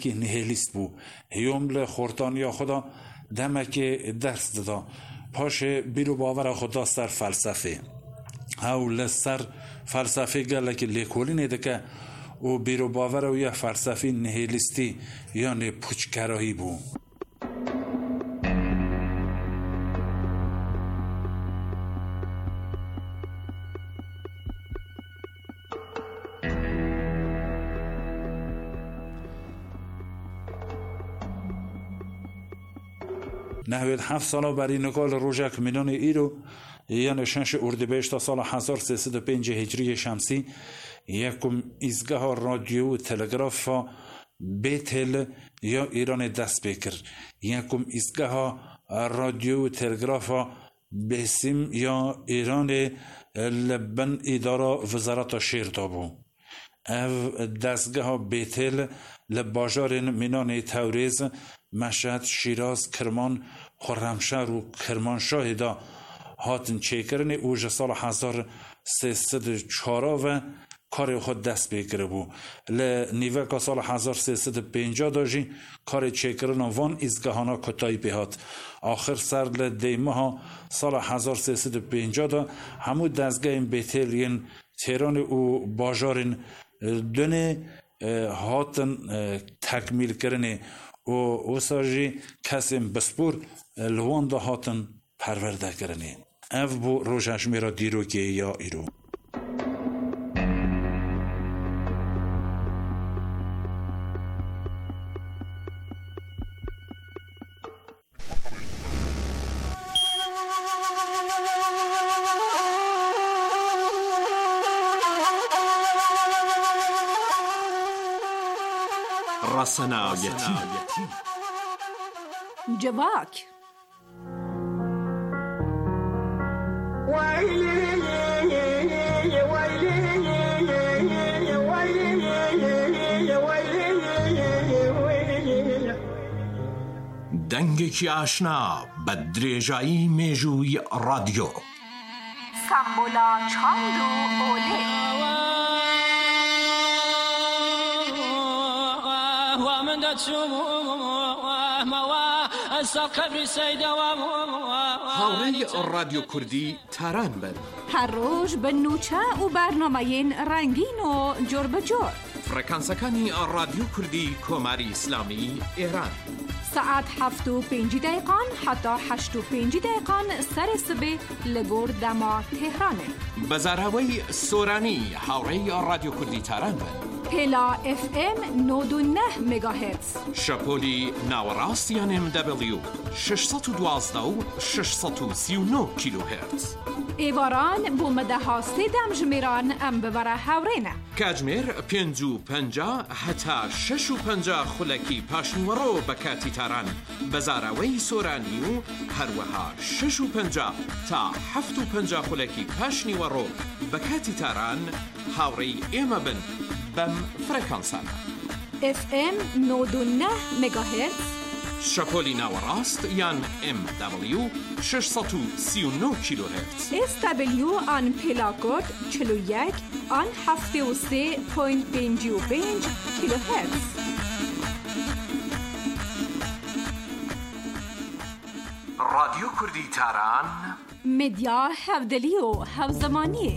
که نهلیست بو هیوم لخورتانیا خدا دمک درس دادا پاش بیرو باور خدا سر فلسفه او لسر فلسفه گله که لیکولی نیده که او بیرو باور او یا فلسفه نهلیستی یعنی پوچکراهی بو. نهوید 7 ساله برای نکال روژک منان ایرو یعنی 6 اردیبهشت سال 1305 هجری شمسی یکم ایزگاه رادیو و تلگراف بیتل یا ایران دست بکر یکم ایزگاه رادیو و تلگراف بسیم یا ایران لبن اداره وزارت شیر دابو او دستگاه بیتل لباجار منان توریز مشهد شیراز کرمان خرمشهر و کرمانشاه دا هاتن چیکرن اوج سال 1304 و کار خود دست بگیره بو نیوه که سال 1350 داشتی کار چیکرن وان ازگاهانا کتایی بهات آخر سر لدیمه ها سال 1350 دا همو دستگاه بیتلین تیران و باجارن دونه هاتن تکمیل کرنه و ساجی کسیم بسپور لوان دا هاتن پرورده کرنه او بو روشش میرا دیرو که یا ایرو رسنایتی جواک دنگێکی ئاشنا بە درێژایی مێژووی رادیۆ سمبولا چاند و ئۆلێ هاوڕێی رادیۆ کوردی تاران بن هەر ڕۆژ بە نوچە و بەرنامەیەن ڕەنگین و جۆر بەجۆر فڕەکانسەکانی رادیۆ کوردی کۆماری ئیسلامی ئێران ساعت 7:05 حتی 8:05 سر سبه لگور دما تهرانه بەزاراوەی سۆرانی هاوڕێی رادیۆ کوردی تاران بن پلا FM 99 مگاهرتز شەپۆلی ناوەڕاستیان MW 612 و 639 کیلوهرتز ئێواران بۆ مەدەها سێدەم ژمێران ئەم ببەرە هاوڕێنە کاتژمێر 5:50 هەتا 6:50 خولەکی پاشنیوەڕۆ بە کاتی تاران بەزاراوەی سۆرانی و هەروەها 6:50 تا 7:50 خولەکی پاشنیوەڕۆ بە کاتی تاران هاوڕێی ئێمە بن بەم فرەکانسانە FM 99 مگاهرتز شەپۆلی ناوەڕاست یان MW 639 کیلوهرتز SW آن پلاکۆد 41 آن 73.55 کیلوهرتز رادیۆ کوردی تاران مدیا هەودەلی و هەوزەمانی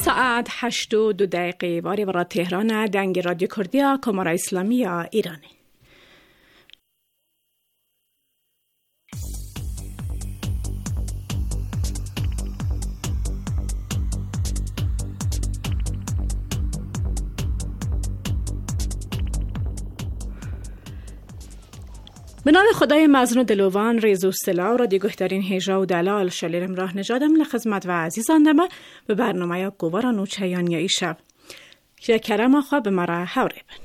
ساعت 8:02 واری برای تهران دنگ رادیو کردیا کمارا اسلامی ایرانی. به نام خدای مزن و دلوان ریز و سلا و رادیو گهدارین هیجا و دلال شلیرم راه نجادم لخدمت و عزیزان دمه به برنامه یا گواران و چیان یا ایشب که کرم خواه به مرا حوره بن.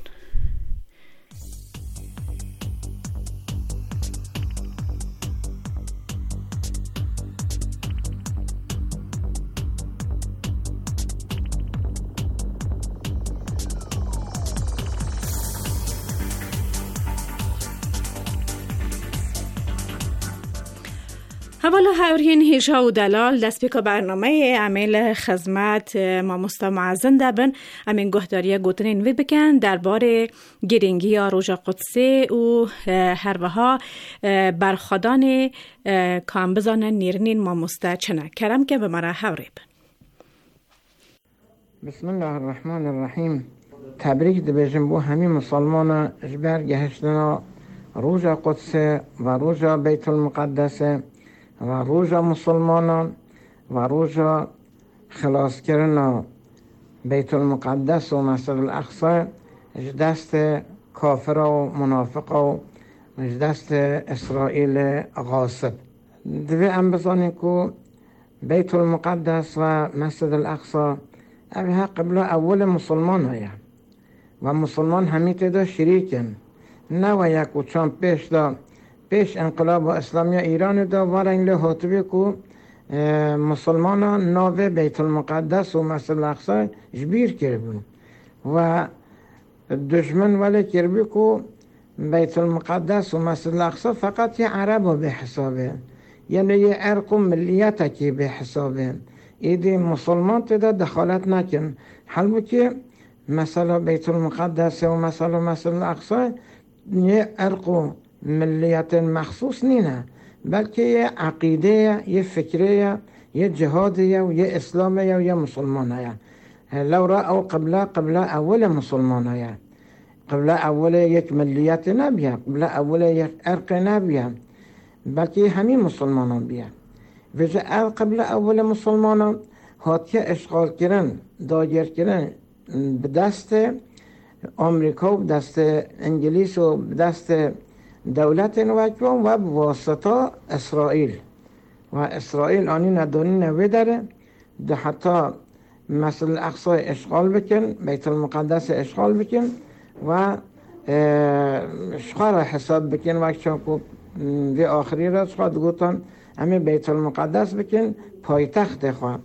حوالا هاورین هیجا و دلال دست بیکا برنامه عمل خدمت ما مستمعزن دبن امین گهداری گوتنین وی بکن درباره گرینگی یا روژا قدسی و هر وها برخدان کام بزانن نیرنین ما مستچنه کرم که به مرا حوری بن. بسم الله الرحمن الرحیم. تبریک دبیجم بو همین مسلمان اجبر گهشتنا روژا قدسی و روژا بیت المقدس و روژا مسلمانان و روژا خلاص کردن بیت المقدس و مسجد الاقصی دست کافر و منافق و دست اسرائیل غاصب. دوی ام بزانیم که بیت المقدس و مسجد الاقصی اوها قبل اول مسلمان هیا و مسلمان همیت دا شریکن نه و یک و چند پیش انقلاب اسلامی ایران دا وارن لحاطبی که مسلمان ناو بیت المقدس و مسجد الاقصی جبیر کرد و دشمن ولی کربی که بیت المقدس و مسجد الاقصی فقط یه عرب به حسابه، یعنی یه عرق و ملیت که به حسابه. ایدی مسلمان تدا دخالت نکن، حال که مثلا بیت المقدس و مثلا مسجد الاقصی یه عرق و ملیت مخصوص نینه، بلکه یه عقیده، یه فکره، یه جهادیه و یه اسلامه و یه مسلمانه. لو رأوا قبل اول مسلمانه، قبل اول یک ملیت نبیه، قبل اول یک عرق نبیه، بلکه همین مسلمانان بیه. وجه قبل اول مسلمانان هاتیه اشغال کردن، دایر کردن به دست آمریکا و دست انگلیس و دست دولت نوکوان و واسطه اسرائیل و اسرائیل آنی ندانی نوی داره ده حتی مسجد الاقصی اشغال بکن، بیت المقدس اشغال بکن و اشغال حساب بکن وقت چاکو دی آخری را اشغال گوتن همه بیت المقدس بکن پایتخت خواه.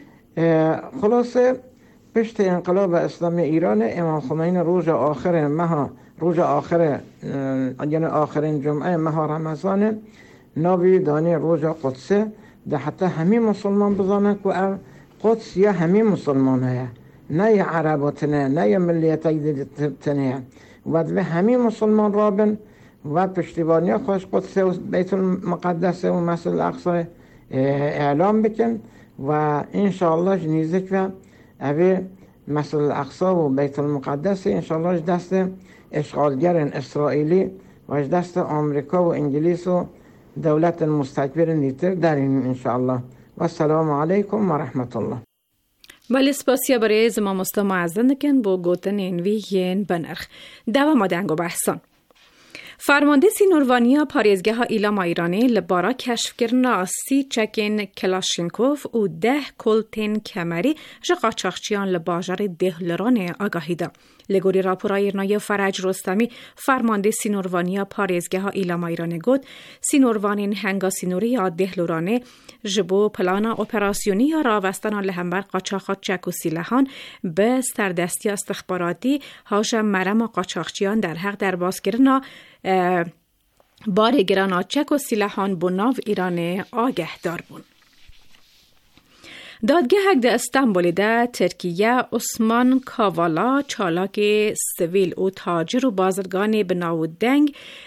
خلاصه پشت انقلاب اسلامی ایران امام خمینی روز آخر ماه، روز آخر یعنی آخرین جمعه ماه رمضان ناوی دانی روز قدسه ده حتی همین مسلمان بزانه که قدس یا همین مسلمان هست، نه یه عرباتنه، نه یه ملیت تنه و به همین مسلمان رابن و پشتیبانی خوش قدس و بیت المقدس و مسجد الاقصی اعلام بکن و انشاءالله جنیزه که اوی مسجد الاقصی و بیت المقدس انشاءالله دست اشغالگر اسرائیلی و دست آمریکا و انگلیس و دولت مستکبر نیتر در این انشاءالله. و السلام علیکم و رحمت الله. ولی سپاسیا برای زما مستمعزن کن با گوتن اینوی ین بنرخ دوا مادنگ و بحثان. فرمانده سینوروانیا پاریزگاه ها ایلام ایرانی لبارا کشف کرنا 30 چکین کلاشینکوف و 10 کلتین کمری جا قاچاقچیان لباجر دهلران آگاهی دا. لگوری راپورای ایرنای فرج رستمی فرمانده سینوروانیا پاریزگاه ها ایلام ایرانی گود سینوروانین هنگا سینوری یا دهلرانه جبو پلانا اپراسیونی یا راوستان لهمبر قاچاقات چک و سیلهان به سردستی استخباراتی هاش مرم قاچاقچیان در حق در باز کرنا بار گراناچک و سیلهان بناو ایران آگه دار بون. دادگاه حق استانبول ده ترکیه عثمان کاوالا چالاک سویل و تاجر و بازرگان بناو دنگ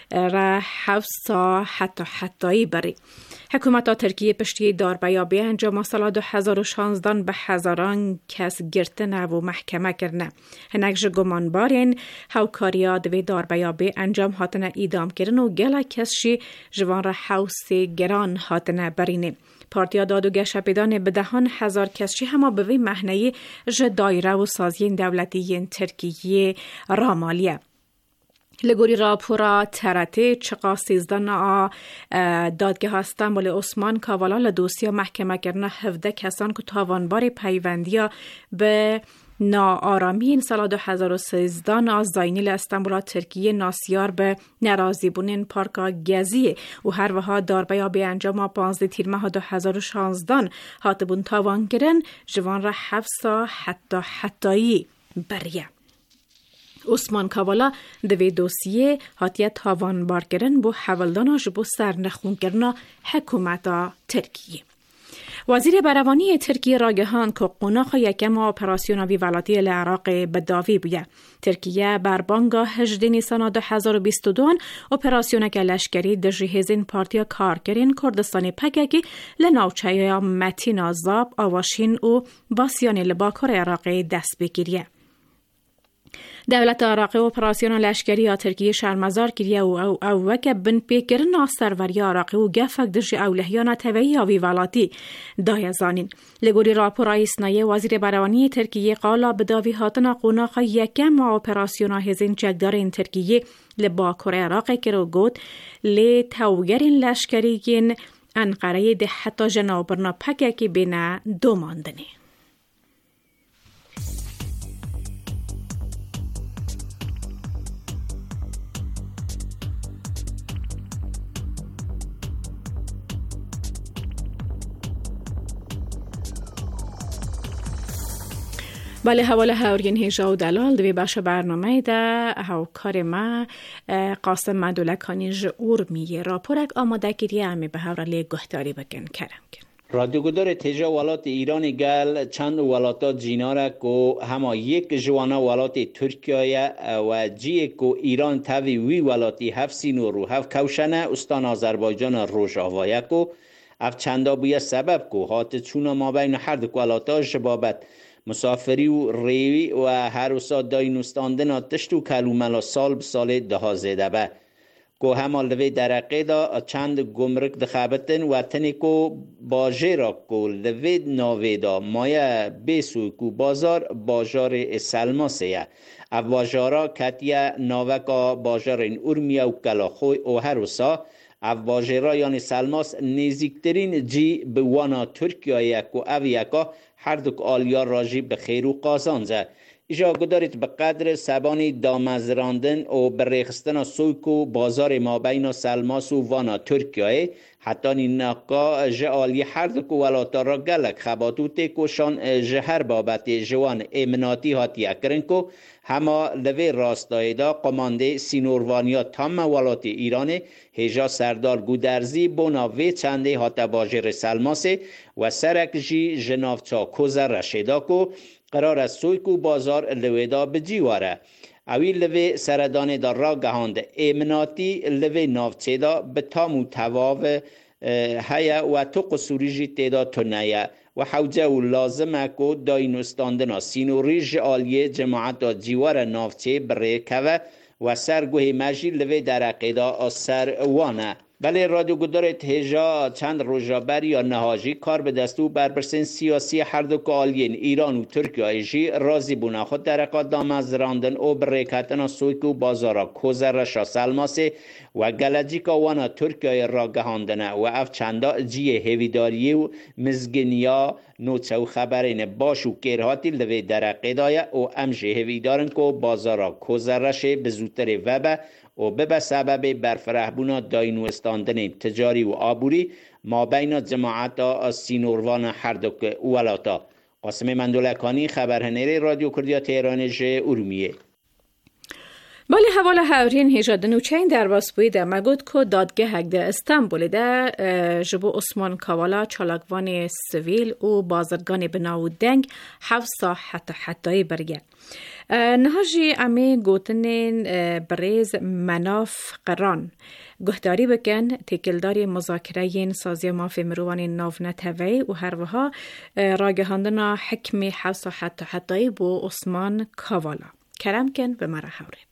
را 7 سا حتی بری. حکومت ترکیه پشتی داربیابی انجام سال 2016 به هزاران کس گرتنه و محکمه کرنه. هنگش گمانبارین هاوکاریا دوی داربیابی انجام هاتنه ایدام کرن و گله کسشی جوان را حوث گران هاتنه برینه. پارتیا دادوگه شپیدان به 10,000 کسشی همه به وی مهنهی دایره و سازی دولتی ترکیه رامالیه. لگوری راپورا ترته چقا 13 دادگاه استانبول عثمان کاوالا لدوسیا محکمه کرنه 17 کسان که تاوانبار پیوندیا به ناآرامی سال 2013 از زاینیل استانبول ترکیه ناسیار به ناراضی بونین پارکا گزیه و هر وها داربیابی انجام 15 تیر ماه 2016 هاتبون تاوان گرن جوان را 7 سا حتی بریه. عثمان کاوالا دوی دوسیه هاتیه تاوان بار کرن بو حوالدانا جبو سرنخون کرنا حکومت ترکیه. وزیر بروانی ترکیه راگهان که قناخ یکم اپراسیون ویولاتی العراق بداوی بوده. ترکیه بر بانگا 18 نیسان 2022 اپراسیون که لشکری دجهزین پارتیا کارگرین کردستان پککی لناوچه متین آزاب آواشین و باسیان لباکر عراق دست بگیریه. دولت عراق اپراسیون لشکری ترکیه شرمزار کریه و وک بن پیکرن سروری عراق و گفک دژ اولهیان طبیعی ویولاتی دایزانین. لگوری راپورای اسنایه وزیر بروانی ترکیه قالا بداوی هاتن قوناق یکم اپراسیون هزین چکدارین ترکیه لباکر عراق کرو گوت لی توگرین لشکریگین انقره ده حتی جنابرنا پککی بین دو ماندنه. بله حواله هاورگین هیجا و دلال دوی باشه برنامه ده هاوکار ما قاسم مدولکانی جور میه راپورک آماده کریه امی به هاورالی گهداری بکن کرم کن. رادیو گدار تیجا ولات ایران گل چند ولاتات جیناره که همه یک جوانا ولات ترکیه و جیه که ایران تاوی وی ولاتی هف سینو رو هف کوشنه استان آذربایجان روش آوایه که اف چندا بویه سبب که هات چونا ما بین هر دو ولاتا جبابت مسافری و ریوی و هر وسا داینوستاندن تشتو کلوملا سال به سال ده زده به که همه لوی درقه دا چند گمرک دخابتن و تنی که باجه را که لوی ناوی دا مایه بیسو که بازار سلماسه او باجارا کتیه ناوکا بازار این ارمیه و کلاخوی و هر وسا او باجرا یعنی سلماس نزیکترین جی به وانا ترکیه که او یکا هر دو آلیا راجی به خیر و قازانزه. ایجا گدارید به قدر سبانی دامزراندن و برخستن سویک و بازار ما بین سلماس و وانا ترکیه حتی نیناکا جعالی هر دو ولاتا را گلک خباتوتی کشان جهر بابت جوان امناتی هاتی اکرن که همه لوی راستای دا قمانده سینوروانیا تام ولات ایران هجا سردار گودرزی بناوی چنده هات باجر سلماسه و سرک جی جنافچا کوزر رشیدا کو قرار است سویکو بازار لویدا بجیواره. اوی لوی سردان دا را گهاند امناتی لوی نافچه دا به تامو تواو هیا و تو قصوری جی تیدا تنیه و حوجه و لازمه که داینوستاندنا سینوری جعالیه جماعت دا جیوار نافچه بریکوه و سرگوه مجی لوی درقه دا سر وانه. بله رادیو گدار تهجا چند روزابر یا نهاجی کار به دستو برپرسین سیاسی هر دو کالین ایران و ترکیه جی رازی بونا خود درقات دامزراندن و بریکتن سویک و بازارا کوزر رشا سلماسه و گلجی که وانا ترکیه را گهاندنه و اف چندا جی هیویداری و مزگنیا نوچه و خبرین باش و کرهاتی لوی درقه دایه و امجه هیویدارن که بازارا کوزر رشه بزودتر وبه و به سبب برفرهبونا داینو استاندن تجاری و آبوری ما بین جماعت سینوروان هر دو ولاتا. قاسم مندولکانی خبرهنری رادیو کردیا تهرانج ارومیه. بالی حواله هاورین هیجاد نوچین در واسبوی ده مگود که دادگه هکده استانبول ده جبو عثمان کاوالا چالاگوان سویل و بازرگان بناو دنگ 7 سا حتی برگه. نهاجی امی گوتنین بریز مناف قران گهداری بکن تکلداری مذاکره سازی مافی مروان ناف نتوی و هر وها راگهاندنا حکم حوص حتی بو عثمان کاوالا کرم کن به مرا حوریب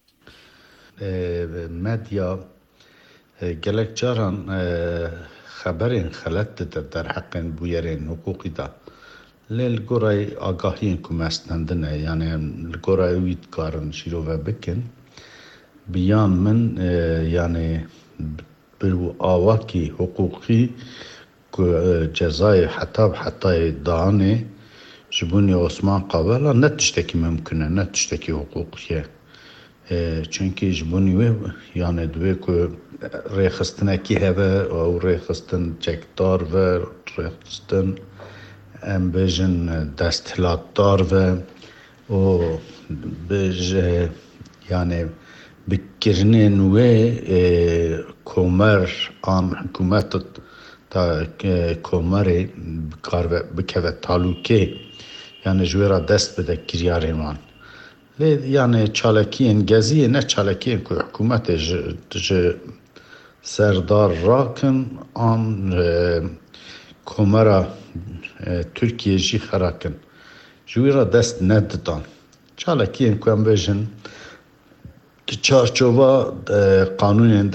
مدیا گلک جاران خبرین خلط در حق بویرین حقوقی دا لیل گورای آگاهین که مستندنه یعنی گورای وید کارن شیرو و بکن بیان من یعنی برو آواکی حقوقی که جزای حتی دانه جبونی عثمان قابلا نتشتکی ممکنه نتشتکی حقوقیه چونکه جبونی یعنی دوی که ریخستنه کی هبه او ریخستن چکدار و ریخستن ام بیجن دستلات دار و بیج یعنی بکرنین و کمر آن حکومت تا کمر بکوه تالوکه یعنی جویرا دست بده کریارمان یعنی چالکی انگزی نه چالکی که حکومت سردار راکن آن کمر ترکیه جی خراکن جویرا دست نددان چالکی که هم بیشن که چارچوبا قانون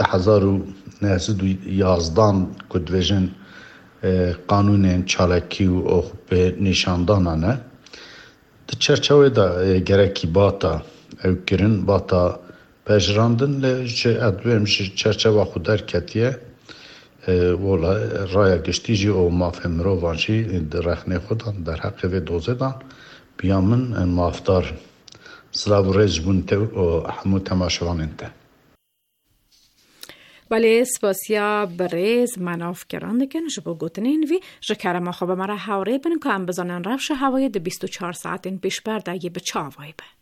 1911 که دویجن قانون چالکی و او به نشاندانانه ده چرچوه دا گرکی باتا او کرن باتا پجراندن لیجه ادویم چرچوه خود در کتیه ولا رای گشتی جی او مافهم رو وانشی در رخنه خودان در حق و دوزه دان بیامن مافتار سلاو ریز بونته و همو تماشوان انته بله سپاسیا بریز مناف کران دکن جبو گوتنین وی جکر ما خوب مرا حوری بن که هم بزنن رفش هوای ده 24 ساعتین پیش برده یه به چاوای به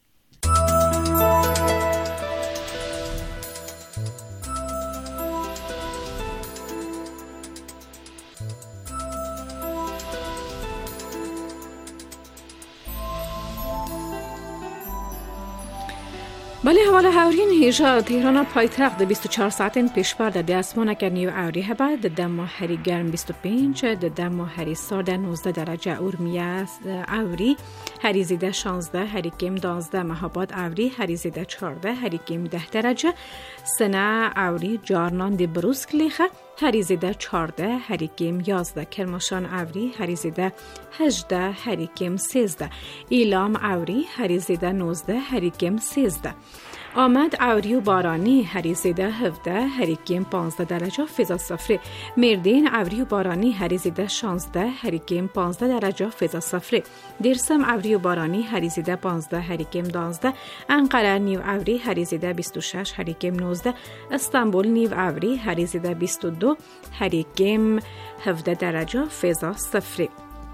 بله حوالا هاورین هیجا تهران پایتخت 24 ساعتین پیش برده ده اسمانه که نیو اوری هبه ده دم هری گرم 25 ده دم هری سارده 19 درجه اورمیه اوری هری زیده 16 هری کم 12 مهاباد اوری هری زیده 14 هری کم 10 درجه سنه اوری جارنان دی بروز کلیخه هری زیده 14 هری کم 11 کرماشان اوری هری زیده 18 هری کم 13 ایلام اوری هری زیده 19 هری کم 13 آمد اوری و بارانی هری زیده 17 هری کم 15 درجه فضا صفری مردین اوری و بارانی هری زیده 16 هری کم 15 درجه فضا صفری درسم اوری و بارانی هری زیده 15 هری کم 12 انقره نیو اوری هری زیده 26 هری کم 19 استانبول نیو اوری هری زیده 22 هری کم 17 درجه فضا صفری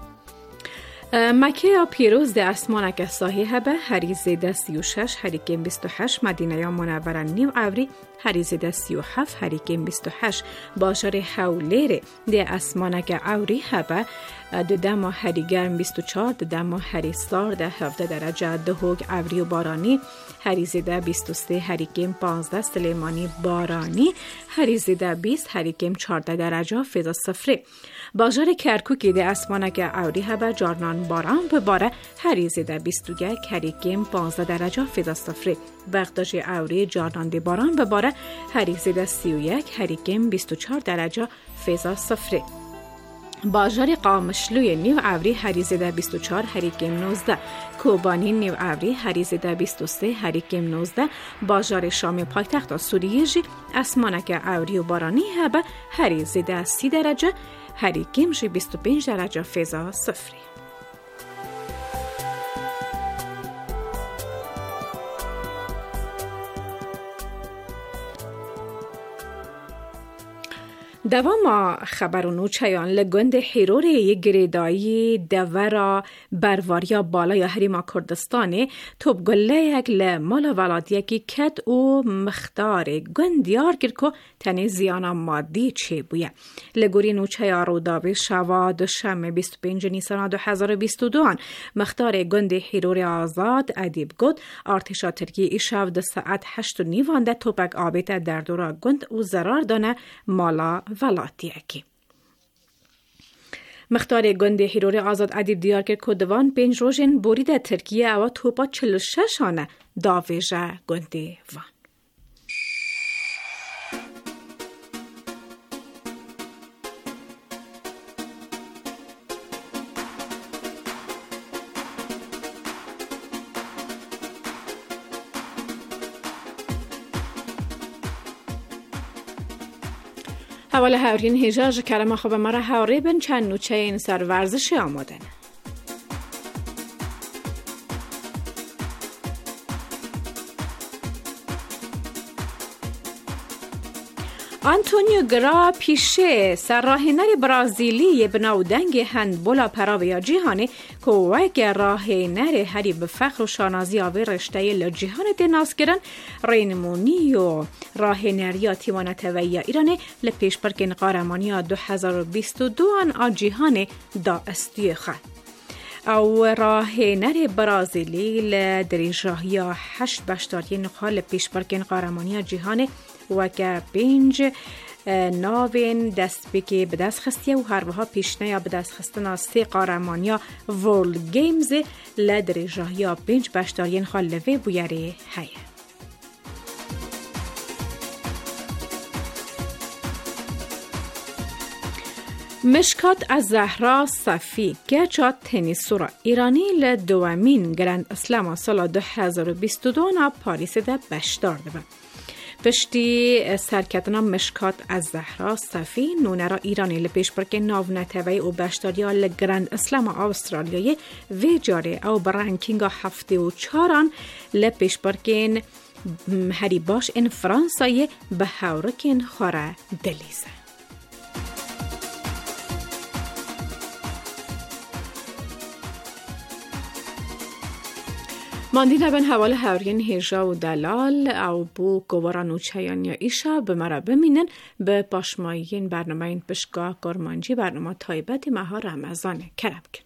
مکه یا پیروز ده اسمانه که صحیحه به هری زیده 36 هری کم 28 مدینه یا منوره نیو اوری هری زیده 37 هری کم 28 باشار حولیر ده اسمانه که اوری هبه ده دم هری گرم 24 ده دم هری سار ده 17 درجه ده هوگ اوری و بارانی هری زیده 23 هری کم 15 سلیمانی بارانی هری زیده 20 هری کم 14 درجه فضا صفری بازار کرکوکی ده اسمانه که اوری هبه جارنان باران به باره هری زیده 21 هری کم 15 درجه فضا صفری بغداد اوری جارنان ده باران به باره هری زیده 31 هری کم 24 درجه فضا صفری بازار قامشلوی نیو اوری هری زیده 24 هری کم 19 کوبانی نیو اوری هری زیده 23 هری کم 19 بازار شامی پایتخت سوریه جی اسمانه که اوری و بارانی هبه هری زیده 30 درجه هری کم 25 درجه فضا صفری دوام خبرونو چیان لگند حیرور یک گریدایی دورا بروریا بالای حریما کردستانه توب گله یک لمالا ولادیه که کت او مختار گندیار کرد که تنی زیانا مادی چه بویه. لگوری نوچه رو دابی شوا دوشنبه 25 نیسان 2022 مختار گند حیرور آزاد ادیب گد ارتشا ترکیه ایشاو ده ساعت 8:30 ده توپک آبیت در دورا گند او زرار دانه مالا ولاتی اکی. مختار گند حیرور آزاد ادیب دیار کرد که دوان 5 روزین بورید ترکیه او توپا 46 آنه داویجه گند وان. حوال هاورین هجاج کرم خوب مرا هاوری بن چند نوچه این سر ورزش آمادن. آنتونیو گرا پیشه سرراهنر برازیلی بناودنگ هندبولا پراویا جهانی که وک راهنر هری به فخر و شانازی آوی رشته لجهان دناس گرن رینمونی و راهنریا تیوانت ویا ایرانه لپیش پرکن قارمانیا 2022 آن جهان دا استیخه. او راهنر برازیلی لدریجاهیا 8 بشتاری نخال پیش پرکن قارمانیا جهان و که 5 ناوین دست بکی به دست خستیه و هر وها پیشنه یا به دست خستنا 3 قارمانیا ورلد گیمز لدریجه یا 5 بشتارین خالوه بویره هیه. مشکات از زهرا صفی گرچات تنیسورا ایرانی لدوامین گرند اسلام سال 2022 نا پاریس ده بشتار ده. پشتی سرکتنا مشکات از زهرا صفی نونرا ایرانی لپیش پرکن ناو نتوی او بشتاریا لگرند اسلام آسترالیای وی جاره او برانکینگ 74 لپیش پرکن هری باش این فرانسای به هورکن خوره دلیزه. ماندین بن حوال هاورین هیجا و دلال او بو گواران و چیان یا ایشا به مرا بمینن به پاشمایین برنامه این پشگاه گرمانجی برنامه تایبت مها رمضان کرم کن.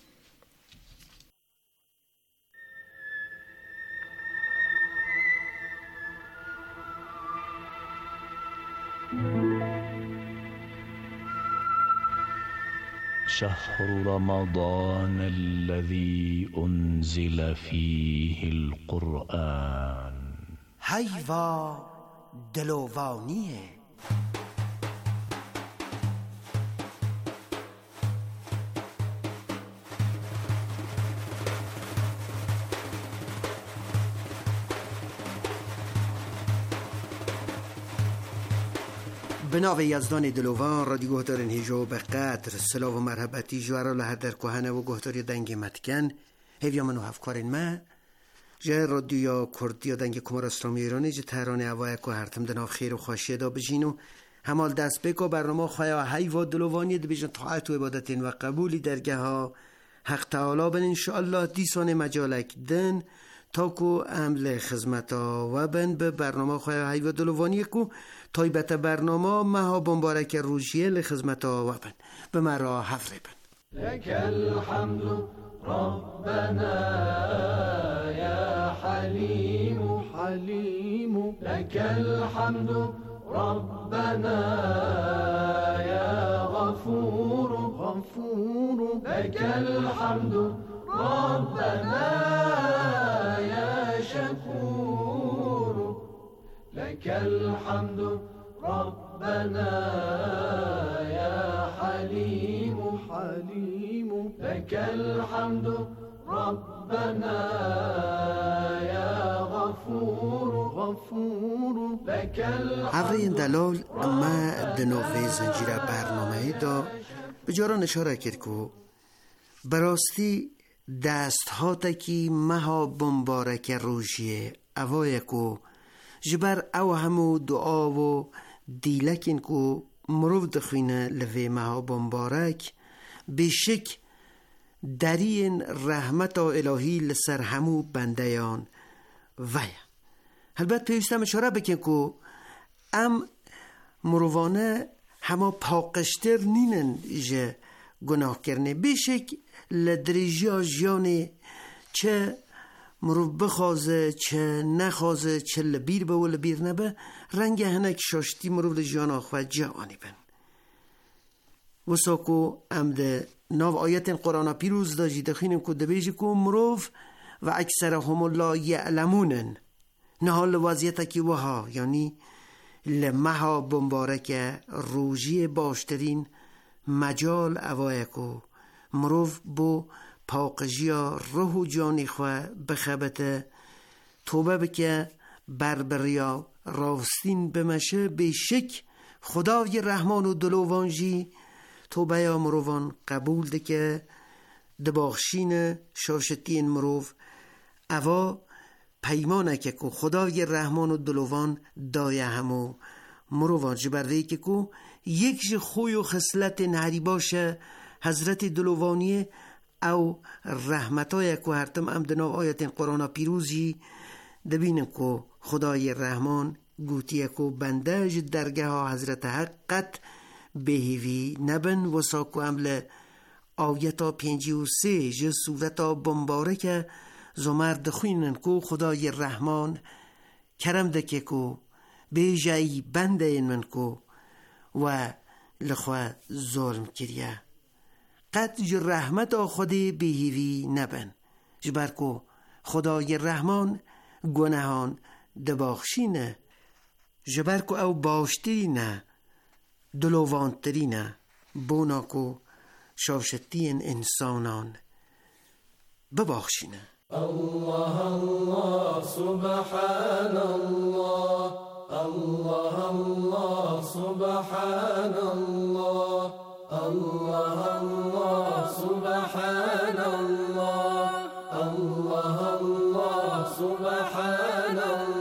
شهر رمضان الذي أنزل فيه القرآن هیوا دلوانیه بناو یزدان دلوان رادیو گهدارن هیجو به قدر سلاو و مرحبتی جوارا لحر در کوهنه و گهداری دنگ متکن هیویا منو هفکارین ما جه رادیو کردی و دنگ کمار اسلامی ایرانی جه تهران اوای که هرتم دناو خیر و خواشیه دا بجینو همال دست بکو برنامه خواهی هیوا دلوانی ده بجن طاعت و عبادتین و قبولی درگه ها حق تعالی بن انشاءالله دیسان مجالک دن تاکو عمل خدمتا و بن به برنامه خواهی هیوا دلوانی کو تایبت برنامه مها بمبارک روشیه لخدمتا و بن به مرا حفره بن لك الحمد ربنا يا حليم حليم لك الحمد ربنا يا غفور غفور لك الحمد ربنا يا شكور لك الحمد ربنا يا حليم حليم لك الحمد ربنا يا غفور غفور لك حفره این دلال اما دنوه زنجیره برنامه دا بجاران اشاره کرد که براستی دست ها تکی مها بمبارک روشیه اوای کو جبر او همو دعا و دیلکین کو مرو دخوینه لوی مها بمبارک بشک درین رحمت و الهی لسر همو بندیان ویا. البته پیوستم اشاره بکن که ام مروانه همه پاقشتر نینن جه گناه کرنه بشک لدریجیا جیانه چه مرو بخوازه چه نخوازه چه لبیر به و لبیر نبه رنگ هنک شاشتی مرو لجیان آخوه جوانی بن وساکو امده ناو آیت قرآن پیروز دا جیده خینم که دبیجی که مروف و اکثرهم الله یعلمونن نهال وضعیت که وها یعنی لمها بمبارک روژی باشترین مجال اوایکو مروف بو پاقجیا روح و جانی خواه بخبته توبه بکه بربریا راستین بمشه بشک خدای رحمان و دلوانجی توبه یا مروان قبول ده که دباخشین شاشتین مروف اوا پیمانه که خدای رحمان و دلوان دایه همو مروان جبرده که یک خوی و خصلت نهری باشه حضرت دلوانیه او رحمتای که هرتم امدنا آیت قرآن پیروزی دبینم که خدای رحمان گوتیه که بندهج درگه ها حضرت حقت بهیوی نبن و ساکو عمل آیتا 53 جه صورتا بمبارک زمرد خوینن که خدای رحمان کرم دکه که بیجایی بنده این من که و لخواه ظلم کریه قد رحمت خودی بهیوی نبن جبر که خدای رحمان گناهان دباخشینه جبر که او باشترینه دلوانترینه بونا که شاشتین انسانان بباخشینه. الله الله سبحان الله الله الله سبحان الله الله الله سبحان الله الله الله سبحان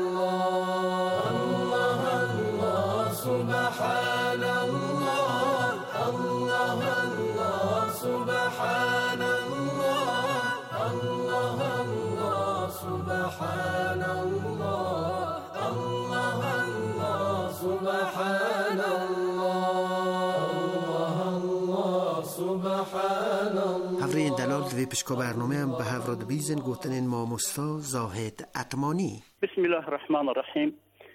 الله الله الله سبحان الله الله الله سبحان الله الله الله سبحان الله الله الله سبحان الله هفره این دلال دوی پشکا برنامه هم به هفراد بیزن گوتن این مامستا زاهد اتمانی. بسم الله الرحمن الرحیم.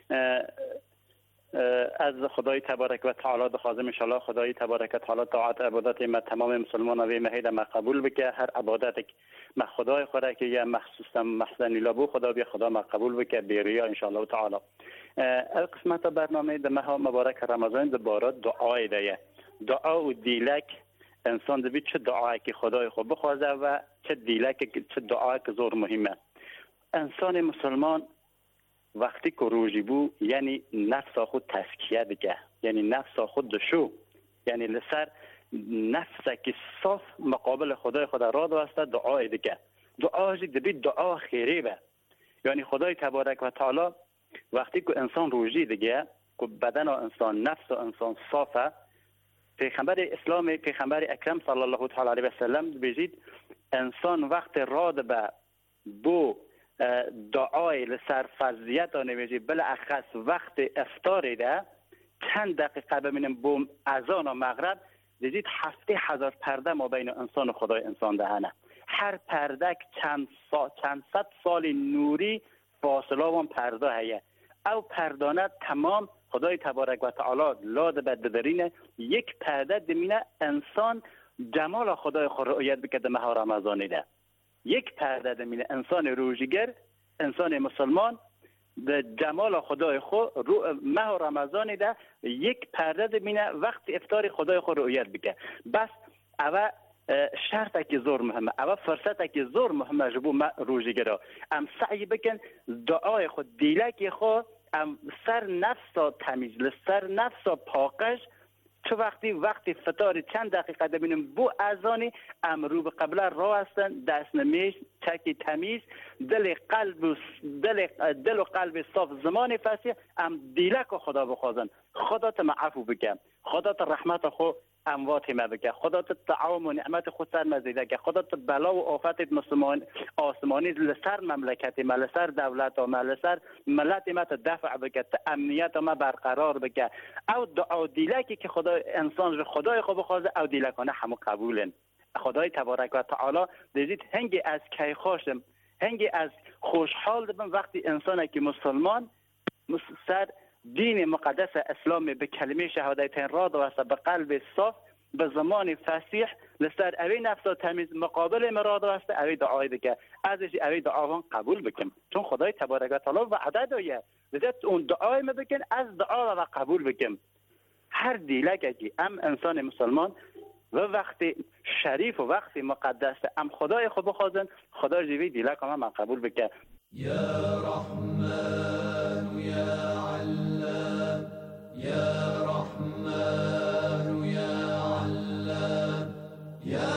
از خدای تبارک و تعالی دخوازم انشاءالله خدای تبارک و تعالی طاعت عبادت ما تمام مسلمان و مهید ما قبول بکه هر عبادت ما خدای خوره که یا مخصوصا محسن لابو خدا بیا خدا ما قبول بکه بیریا انشاءالله تعالی. قسمت برنامه دمه مبارک رمضان دوباره دعای دیه دعا و دیلک انسان دوی چه دعایی که خدای خود بخوازه و چه دیلک چه دعایی که زور مهمه. انسان مسلمان وقتی که روزی بو یعنی نفس خود تزکیه دیگه یعنی نفس خود دشو یعنی لسر نفس که صاف مقابل خدای خدا را دوسته دعای دیگه دعای دبی دعا خیری به یعنی خدای تبارک و تعالی وقتی که انسان روزی دیگه که بدن انسان نفس انسان صافه پیغمبر اسلام پیغمبر اکرم صلی الله تعالی علیه و سلم بجید انسان وقت راد به بو دعای لسر فضیت نمیجی بالاخص وقت افطار ده چند دقیقه ببینیم بوم اذان و مغرب دیدید 70,000 پرده ما بین انسان و خدای انسان دهنه هر پرده چند صد سال نوری فاصله و پرده هیه او پردانه تمام خدای تبارک و تعالی لاد بددرینه یک پرده دمینه انسان جمال خدای خود رؤیت بکده ماه رمضانی ده یک پرده دمینه انسان روزیگر انسان مسلمان به جمال خدای خود ماه رمضانی ده یک پرده دمینه وقت افطار خدای خود رؤیت بکه بس اوه شرطه که زور مهمه اوه فرصته که زور مهمه جبو روزیگرا ام سعی بکن دعای خود دیلک خود ام سر نفسا تمیز لسر نفسا پاکش چه وقتی فتار چند دقیقه ببینیم بو اذانی امرو به قبله راه هستن، دست نمیش، چکی تمیز، دل و قلب صاف، زمان فسیح ام دیلک خدا بخوازن. خدا تم عفو بگم، خدا ت رحمت خو اموات ما بگه، خدا ت تعاون و نعمت خود سر مزیده که، خدا ت بلا و آفت مسلمان آسمانی لسر مملکت ما، لسر دولت ما، لسر ملت ما دفع بگه، ت امنیت ما برقرار بگه. او دعا دیلکی که خدا انسان رو خدای خو بخوازه او دیلکانه همو قبولن. خدای تبارک و تعالی دیدید هنگی از کی خوشم، هنگی از خوشحال دبم وقتی انسان که مسلمان سر دین مقدس اسلام به کلمه شهادتین را دوسته، به قلب صاف، به زمان فسیح، لسر اوی نفس تمیز مقابل مراد دوسته، اوی دعای دیگه ازش اوی دعاوان قبول بکن، چون خدای تبارک و تعالی وعده دایه لذت اون دعای ما بکن، از دعا و قبول بکن. هر دیلگی ام انسان مسلمان و وقتی شریف و وقتی مقدس ام خدای خود بخوازن، خدا جوی دیلک هم من قبول بکن. یا رحمان یا علام یا رحمان یا علام یا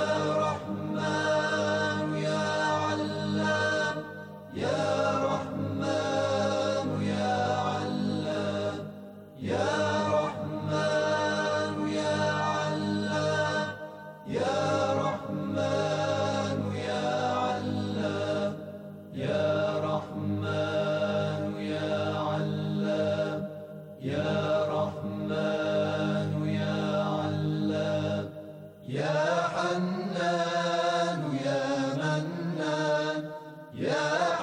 رحمان یا علام یا رحمان یا علام یا رحمان یا علام یا رحمان یا علام یا رحمن یا علام یا رحمن یا علام یا حنان یا منان یا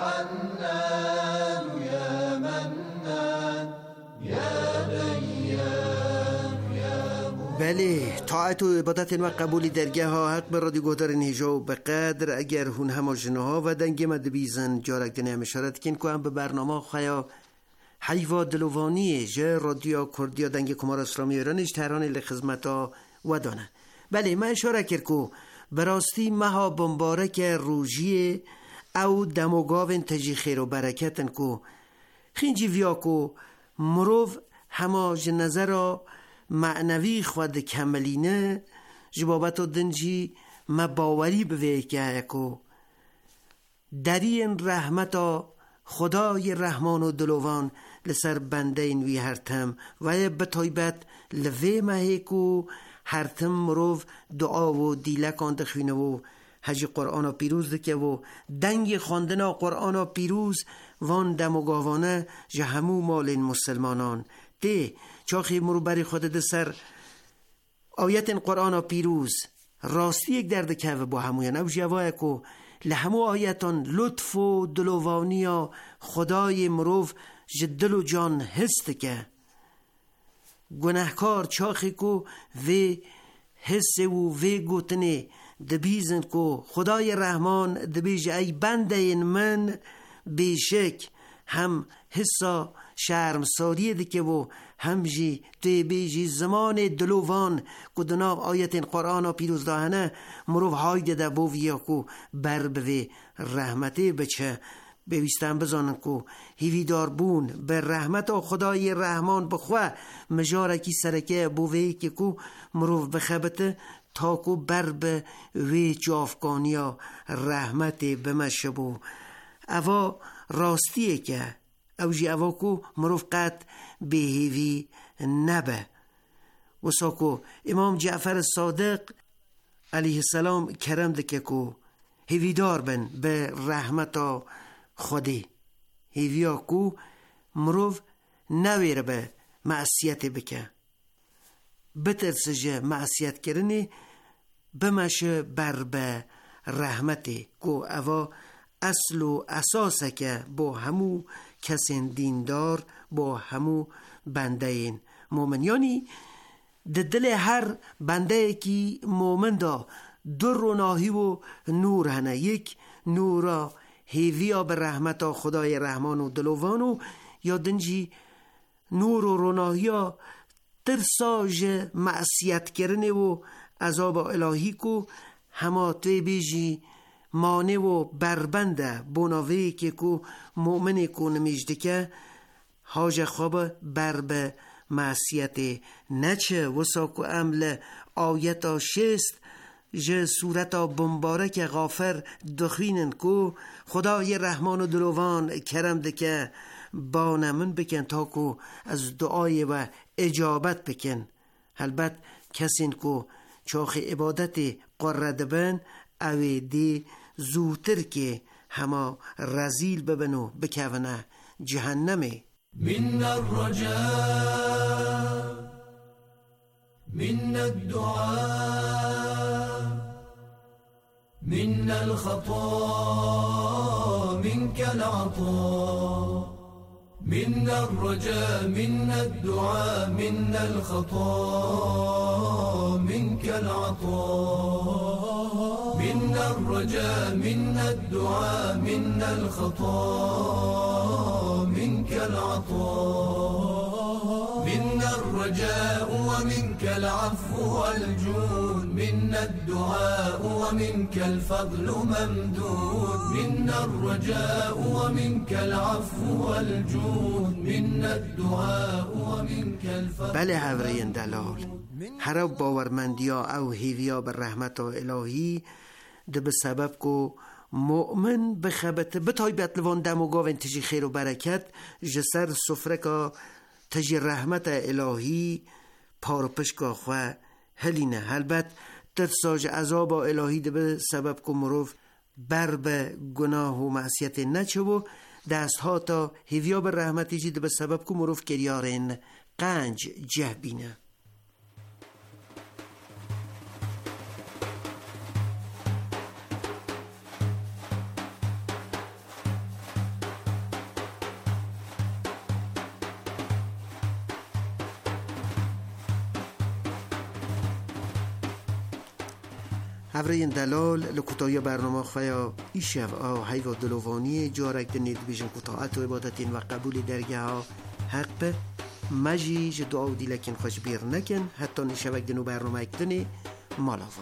حنان یا منان یا دیان یا بله، طاعت و عبادت و قبولی درگاه ها حق به رادیو گهدارین هیجا و به قدر اگر هون همه جنها و دنگ مد بیزن جارک دنیا مشارت کن که هم به برنامه خواهی حیوا دلوانی جه رادیو کردیا دنگ کمار اسلامی ایرانش تهران لخدمت ها و دانه. بله، من اشاره کرد که براستی مها بمبارک روژی او دموگاون تجی خیر و برکتن که خینجی ویا که مروف همه جنظر معنوی خود کملینه جبابت و دنجی مباوری بوی که اکو در این رحمت خدای رحمان و دلوان لسر بنده این وی هرتم و بطایبت لوی مهیکو هرتم مروف دعا و دیلکان دخوینه و حج قرآن پیروز دکه و دنگ خواندن قرآن پیروز وان دموگاوانه جهمو مال مسلمانان ده چاخی مرو بری خود ده سر آیت قرآن پیروز راستی یک درد که با همویان او جواه که لهمو آیتان لطف و دلوانی خدای مروف جدل و جان هست که گناهکار چاخی که وی حس و وی گوتنه دبیزن که خدای رحمان دبیج ای بنده این من بیشک هم حسا شرمساری دکه و همجی توی بیجی زمان دلوان که دناب آیت قرآن پیروز داهنه مروف هایده ده بوویا که بر بوی رحمته بچه بویستن بزانن که هیوی دار بون به رحمت خدای رحمان بخواه مجارکی سرکه بووی که مروف بخبته تا که بر به وی جافگانیا رحمت بمشبو اوا راستیه که اوجی اوا کو مروف قد بهیوی نبه و ساکو امام جعفر صادق علیه السلام کرم دکه کو هیویدار بن به رحمت خودی هیویا کو مروف نویره به معصیت بکه بترسجه معصیت کرنی بمشه بر به رحمتی کو اوا اصل و اساسه که با همو کسین دیندار با همو بنده این مومن یعنی دل هر بنده کی مومن دا در روناهی و نور هنه یک نورا هیویا به رحمت خدای رحمان و دلوانو یا دنجی نور و روناهی ترساج معصیت کرنه و عذاب الهی کو همه توی بیجی مانه و بربنده بناوی که کو مؤمنی کو نمیجده که حاج خواب بر به معصیت نچه وساک و عمل آیتا شست جه صورتا بمبارک غافر دخوینن کو خدای رحمان و دلوان کرم دکه با نمون بکن تا کو از دعای و اجابت بکن. البته کسین کو چاخ عبادت قرد بن اوی دی زودتر که هما رزیل ببنو بکونه جهنمه. من الرجاء من الدعاء من الخطا منك العطاء من الرجاء من الدعاء من الخطا منك العطاء من الرجاء من الدعاء من الخطا منك العطاء من الرجاء ومنك العفو والجود من الدعاء ومنك الفضل ممدود من الرجاء ومنك العفو والجود من الدعاء ومنك الفضل. بله هورین دلال هر باورمندیا او هیویا بر رحمت الهی ده به سبب کو مؤمن بخبت بتای بیتلوان دم و گاوین تجی خیر و برکت جسر سفره که تجی رحمت الهی پار و پشکا خواه هلینه. البته ترساج عذاب الهی ده به سبب کو مروف بر به گناه و معصیت نچه و دست ها تا هیویا بر رحمتی جی ده به سبب کو مروف کریارین قنج جه بینه. هفرین دلال لکتای برنامه خواهی ایشف حیوه دلوانی جارک دنید بیشن کتاعت و عبادتین و قبول درگه ها حق مجیج دعا و دیلکین خوش بیر نکن حتی نشوک دنو برنامه اکتنی مالافا.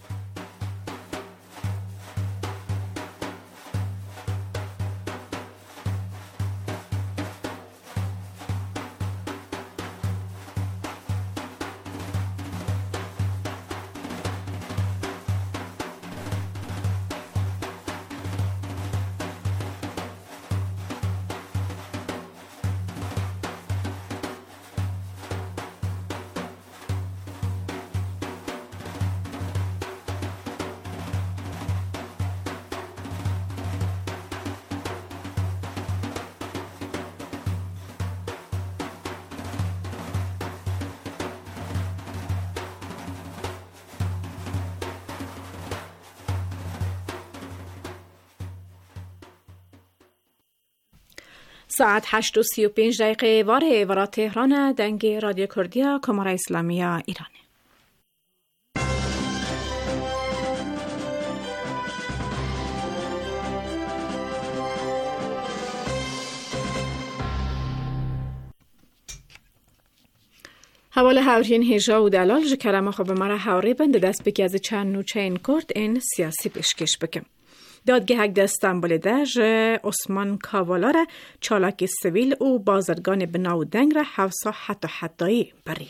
ساعت 8:35 واره ورا تهران دنگ رادیو کردیا کمره اسلامی ایران. حواله هاورین هیجا و دلال جکرم خوب مرا حوری بند دست بکی از چند نوچه این کرد این سیاسی پیشکش بکم. دادگاه د استانبول دژ عثمان کاوالا را چالاک سویل و بازرگان بناو دنگ را حوصا حتی بریه.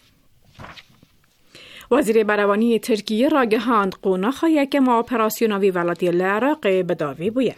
وزیر بروانی ترکیه را گهاند قوناخا که ما اپراسیوناوی ولادی العراق بداوی بویه.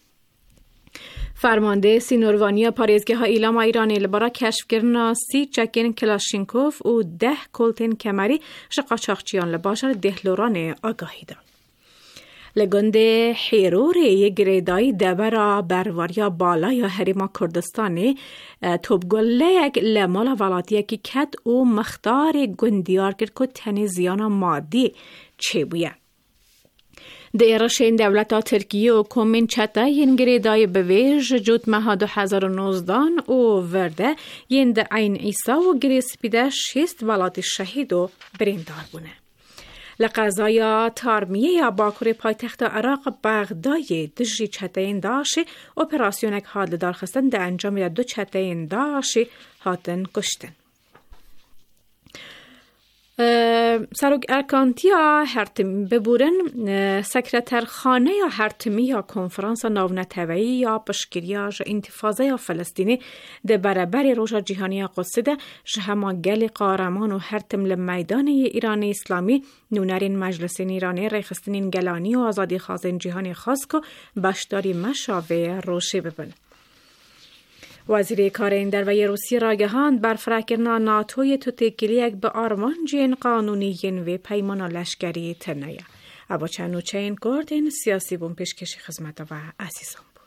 فرمانده سینوروانیا پاریزگاه ایلام ایرانی لبارا کشف کردن 30 چکین کلاشینکوف و 10 کلتین کمری قاچاقچیان لباشر دهلوران آگاهی داد. لگند حیروری گریدای دبرا بروریا بالا یا حریما کردستانی توبگله لمالا ولاتی که کد و مختار گندیار کرد که تنی زیان مادی چه بویه. دیرشین دولتا ترکیه و کمین چطه ین گریدای بویج جود مها 2019 و ورده ین ده این ایسا و گریس بیده 6 ولاتی شهید و بریندار بونه. لقضایا تارمیه یا باکوری پایتخت عراق بغدای دجی چطین داشی اپراسیونک حال دارخستن ده انجام 2 چطین داشی هاتن کشتن. سروک ارکانتیا هرتم ببورن سکرتر خانه یا هرتمی یا کنفرانس ناونتوی یا پشکریاج انتفاضه یا فلسطینی ده برابر روژا جهانی قدس ده جهما گل قارمان و هرتم لمیدان ایران اسلامی نونرین مجلس ایرانی ریخستنین گلانی و آزادی خازن جهانی خاص که بشداری مشاوه روشه ببن. وزیر کارین در وی روسی راگهاند بر فرکرنا ناتوی تو تکیلیک به آرمان جین قانونیین و پیمان لشکری تنیا. ابا چنو چین کردین سیاسی بون پیشکش خدمت و عزیزان بود.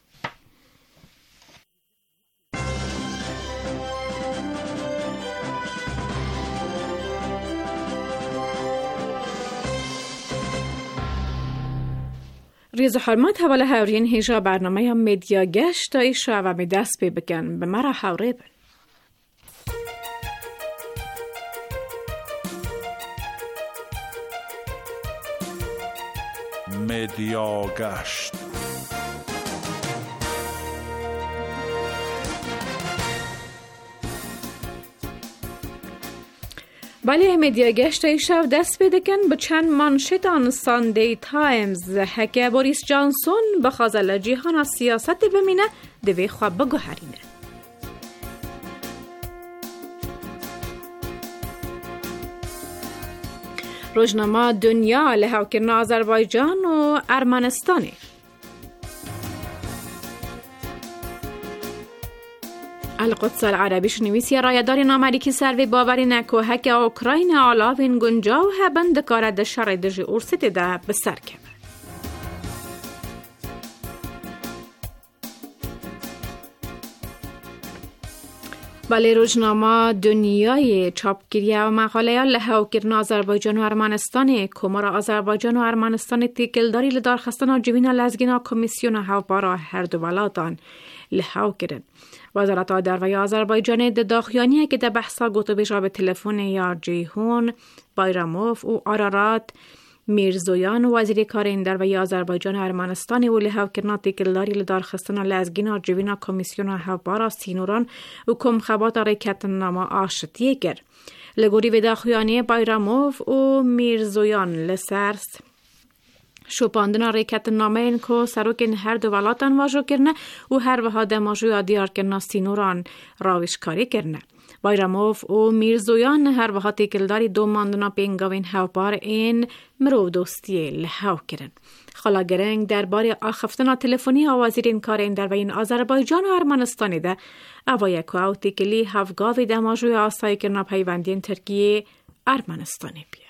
ریز حرمت حواله هورین هیجا برنامه یا مدیا گشت ایشا و می دست پی بکن به مرا حوره بن. مدیا گشت بله مدیا گشت ایشا دست پیدا کن به چند مانشت آن ساندی تایمز حکه بوریس جانسون به خازل جهان سیاست بمینه دوی خواب بگوهرینه. روزنامه دنیا لحو کرنا آذربایجان و ارمنستانه. القدس العربیش نویسی رایداری نامریکی سروی باوری نکو حک اوکراین آلاوین گنجا و هبند کارد شرع دجی ارسیت ده بسر که. بله روزنامه دنیای چاپگیری و مقاله لحو کرنا آذربایجان و ارمنستان کمار آذربایجان و ارمنستان تیکلداری لدارخستان جوینا لزگینا کمیسیون هاوبارا هر دو ولاتان لحو کرن. وزارت آدروی آذربایجان ده داخیانیه که ده بحثا گوتو بیشا به تلفن یا جیهون بایراموف و آرارات میرزویان وزیر کارین دروی آذربایجان ارمنستان و لحو کرنا تیکلداری لدارخستان لزگینا جوینا کمیسیون هاوبارا سینوران و کم خبات ریکت ناما آشتیه گر. لگوری و داخیانیه بایراموف و میرزویان لسرس شوپاندن ریکت نامه این که سروکین هر دو ولاتان واجو کرنه و هر وها دماجوی دیار کرنا سینوران راوشکاری کرنه. بایراموف و میرزویان هر وها تیکلداری دو ماندنا پینگاوین هاوبار این مرو دوستی لحو کرن. خلا گرنگ درباره آخفتنا تلفنی وزیرین کارین در بین آذربایجان و ارمنستانی ده اوایه که او تیکلی هفگاوی دماجوی آسایی کرنا پیوندین ترکیه ارمنستانی بیه.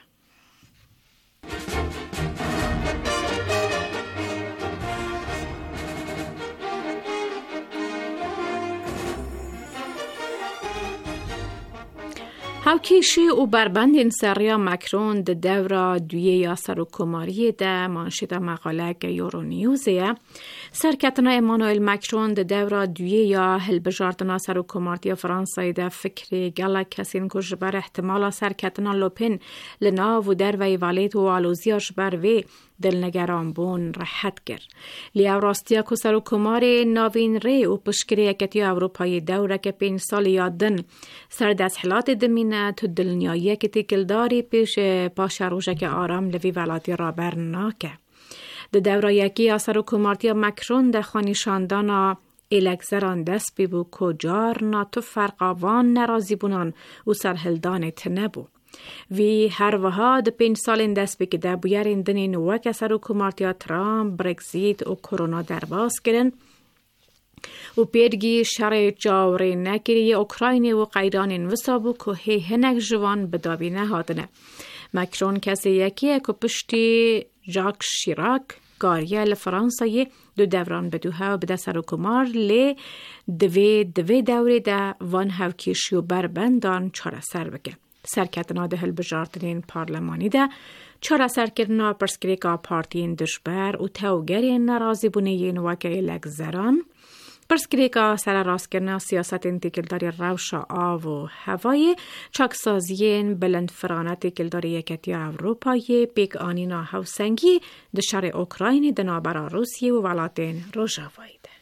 هاوکیشی و بربند این سریا مکرون ده دورا دویه یا سروکماری ده مانشید مقاله که یورونیوزه سرکتنا امانوئل مکرون ده دورا دویه یا هلبجاردنا سروکماری فرانسای ده فکری گلا کسین که جبر احتمالا سرکتنا لوپن لناو و در وی والید و آلوزیا جبر وی دلنگران بون راحت کرد. لیو راستیا که سروکمار ناوین ری و پشکری اکتی اروپای دوره که 5 سال یادن سر دست حلات دمینه تو دلنیایی که تیکلداری پیش پاش روژه که آرام لوی ولاتی را برناکه. ده دوره یکی سروکماری مکرون ده خانی شاندانا الکزران دست بیبو کجار نا تو فرقاوان نرازی بونان و سرهلدان تنبو. وی هر وها ده 5 سال دست بکده بیارین دنین وک سروکمارتیا ترامپ برگزیت و کرونا درباز کرن و پیرگی شرع جاوری نکری اوکراینی و قیران وسابو که هنک جوان بدابی نهادنه. مکرون کسی یکیه که پشتی ژاک شیراک گاریه لفرانسایی دو دوران بدوها و بده سروکمار لی دوی دوری ده وان هاوکیشی و بربندان چاره سر بگه. سرکتنا ده هلبجاردنین پارلمانی ده چاره سرکرنا پرسکریکا پارتین دشبر و توگرین نرازی بونیین وکه لگزران پرسکریکا سر راست کرنا سیاست انتیکلداری روشا آو و هوای چاکسازیین بلند فرانت تیکلداری یکتی اروپایی پیک آنینا هوسنگی ده شر اوکراینی ده نابرا روسیه و ولاتین روژاوایی ده.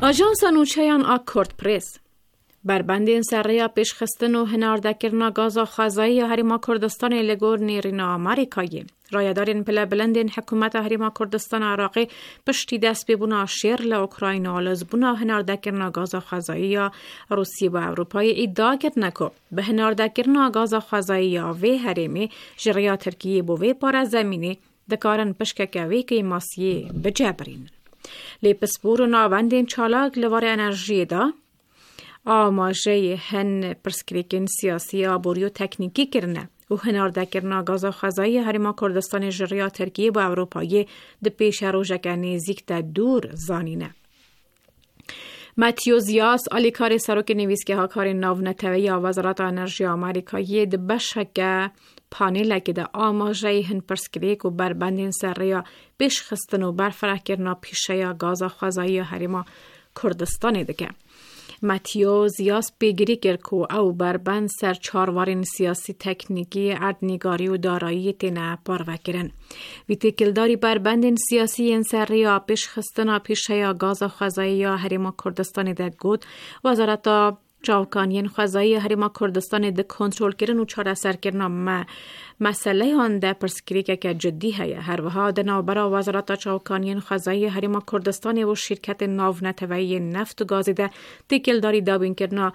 آژانس نوچهان آکورد پرس بربندین سریا پیشخستن و هناردکرنا گازا خزایی هریما کردستان لگور نیرینا آمریکایی. رایدارین پلا بلندین حکومت هریما کردستان عراقی پشتی دست ببونا شیر لأوکراین لزبونا هناردکرنا گازا خزایی یا روسیه و اروپای ادعا کرد نکو به هناردکرنا گازا خزایی یا وی هریمی جریا ترکیه بو وی پارا زمینی دکارن پشکک وی که ماسیه بجبرین. لیپسپور و ناوندین چالاک لوار انرژی دا آماجه هن پرسکریکن سیاسی آبوری و تکنیکی کرنه و هناردکرنا گازا خزایی هریما کردستان جریا ترکیه و اروپایی ده پیش روژک نیزیک تا دور زانینه. ماتیو زیاس آلیکار سروک نویسکه ها کار ناو نتوی یا وزارت انرژی آمریکایی ده بشکه پانیل که ده آماجه هن پرسکریک و بربندین سریا بیش خستن و برفره کرنا پیشه یا گازا خزایی هریما کردستان دکه. ماتیو زیاس پیگیری کرد که او بربند سر چاروارین سیاسی تکنیکی اردنگاری و دارایی تینه پارو کرن. وی تکلداری بربندین سیاسی این سریا پیش خستنا پیشه یا گاز خزایی یا هریما کردستان ده گود وزارت چاوکانین خزایی هریما کردستان ده کنترل کرن و چاره سر کرنا مسئله هان ده پرسکری که جدی هیا. هر وها ده نوبرا وزارت چاوکانین خزایی هریما کردستان و شرکت ناو نتوی نفت و گازی ده تکلداری دابین کرنا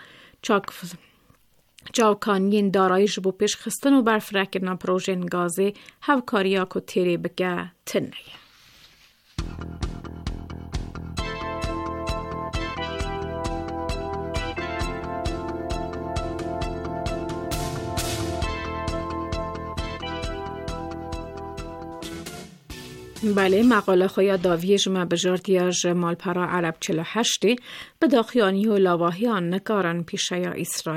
چاوکانین دارایش بو پیش خستن و برفره کرنا پروژین گازی هفکاریا کو تیری بگه تنه. بله مقاله خویا داویج ما بجاردیاج مالپرا عرب 48 به داخیانی و لاواهیان نکارن پیشیا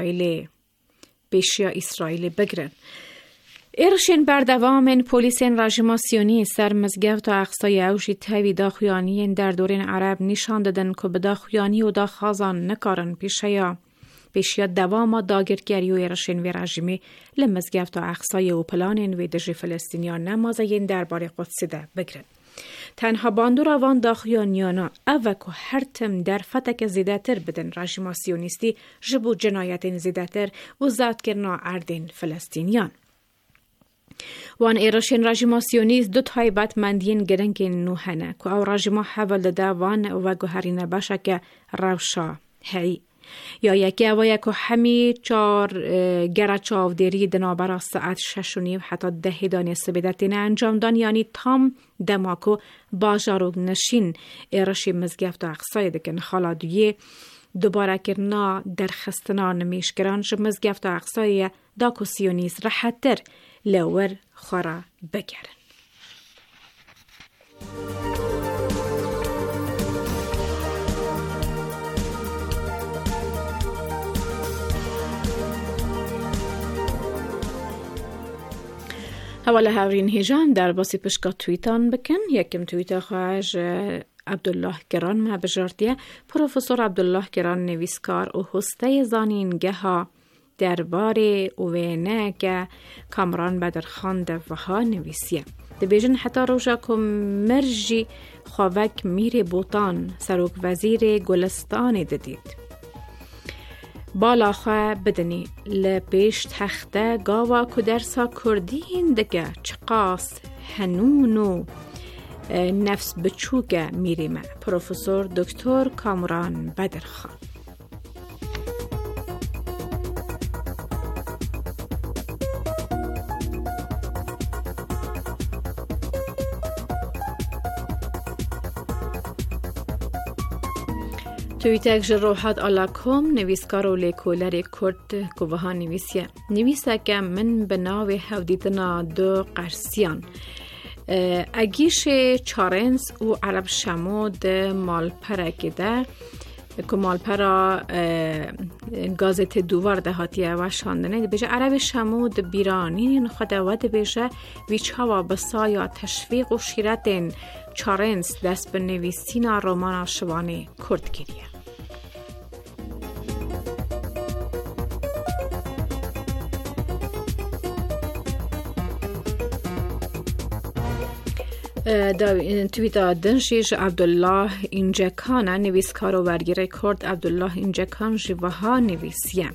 اسرائیل بگرن. ارشین بردوامن پولیسین رژیماسیونی سر مزگفت و اقصای اوشی تاوی داخیانی در دورین عرب نشان دادن که به داخیانی و داخازان نکارن پیشیا دوام داگرگری و ارشین و رژیمی لمزگفت و اقصای و پلانین و دژی فلسطینیان نمازین درباره قدس ده بگرن. تنها باندور آوان داخیانیانا اوکو هر تم در فتک زیدتر بدن رژیماسیونیستی جبو جنایت زیدتر و زاد کرنا اردین فلسطینیان. وان ایرشین رژیماسیونیست دو تایبت مندین گرنگ نوحنه که او رژیما حول ده وان و گوهرینه باشه که روشا هی. یا یکی اوایه که همی گره چاودیری دنابرا ساعت 6:30 حتی 10 دانی سبیدتین انجام دان یعنی تام دماکو باجاروگ نشین ایرشی مزگفت و اقصای دکن خالادویه دوباره کرنا در خستنا نمیشگران جو مزگفت و اقصای داکو سیونیز راحت تر لور خورا بگرن. حواله هاورین هیجان در باسی پشکا تویتان بکن. یکم تویت خواهش عبدالله گران ما بجاردیه پروفسور عبدالله گران نویسکار و هسته زانینگه ها درباره اوینه که کامران بدرخان دوها نویسیه. دبیجن حتی روشا که مرجی خوابک میر بوتان سروک وزیر گلستان ددید. بالا خواه بدنی لپیش تخته گاوا کدرسا کردین دگه چقاس هنونو نفس بچوگه میریمه. پروفسور دکتر کامران بدرخان. تویتک جروحات آلاکوم نویسکار و لیکولر کرد کوها نویسیه. نویسه که من بناوی هودیدنا دو قرسیان اگیش چارنس و عرب شمود مالپره گده که مالپره گازت دوار دهاتیه و شاندنه بیشه عرب شمود بیرانین خود ود بیشه ویچاوا بسایا تشویق و شیرتین چارنس دست به نویسین رومان شوانه کرد گیریه. تویتا دنشیش عبدالله اینجکان نویسکار و برگیر کرد عبدالله اینجکان جوها نویسیم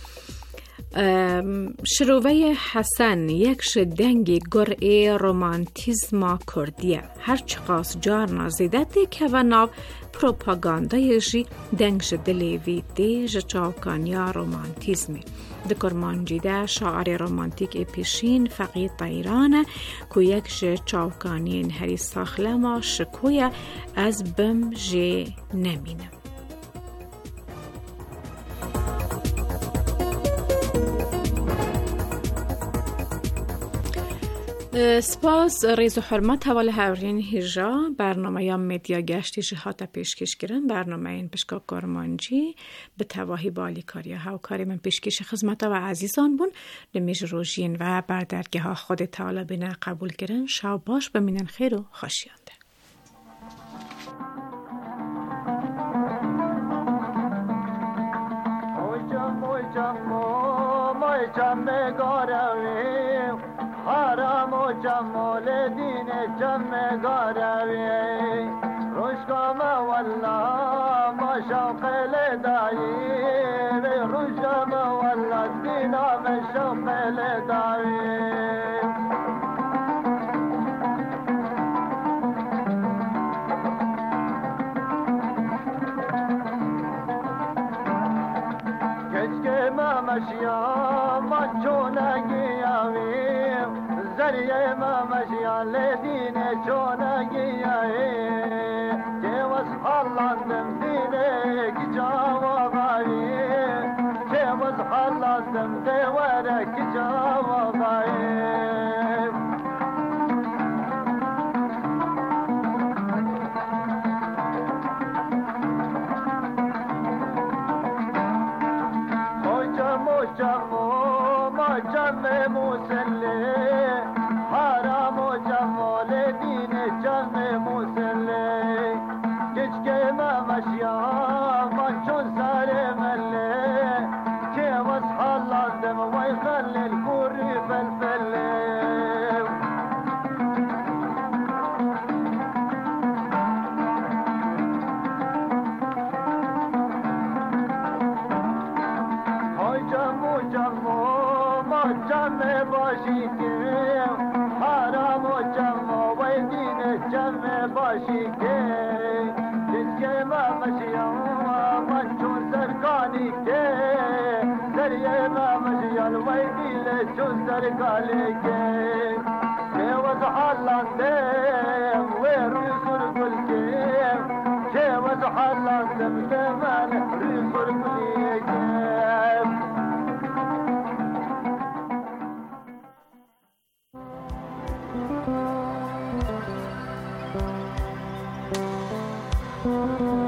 شروعه حسن یک شدنگی گرعه رومانتیزما کردیه هر چقاس جار نازیدتی که و ناو پروپاگاندایشی دنگش دلیوی دیج چاوکانیا رومانتیزمی دکرمانجیده شاعر رومانتیک پیشین فقید ایرانه که یکش چاوکانین هری ساخله ما شکویه از بم جه نمینه سپاس ریز و حرمت حوال هورین هیجا برنامه یا مدیا گشتی جهات پیشکش گرن برنامه این پشکا کارمانجی به تواهی بالی کاری ها و کاری من پیشکش خدمت و عزیزان بون نمیج روژین و بردرگه ها خود تعالی بینه قبول گرن شو باش بمینن خیر و خوشیانده حرام و جمال دین جمع گاروی روشکام والله ما شوق لدایی روشکام والله دینا ما شوق لدایی کچکه ما مشیام ما چونگی آویم زریه ما مشیان لدینه چونگی آیه که وزحالاندم دینه کی جواب آیه که وزحالاندم دواره کی جواب آیه جمع مسلح حرام و جمال دین جمع مسلح کچکه ما مشیام من چون سر مله که وزحالاندم وی خلی الکوری فلفله جمع باشی که حرام و جمع و دین جمع باشی که جسکه ما مشیان من چون سرکانی که سریع ما مشیان و دیل چون سرکانی که وزحالاندم و روی سرگل که وزحالاندم که من روی سرگلی که Thank you.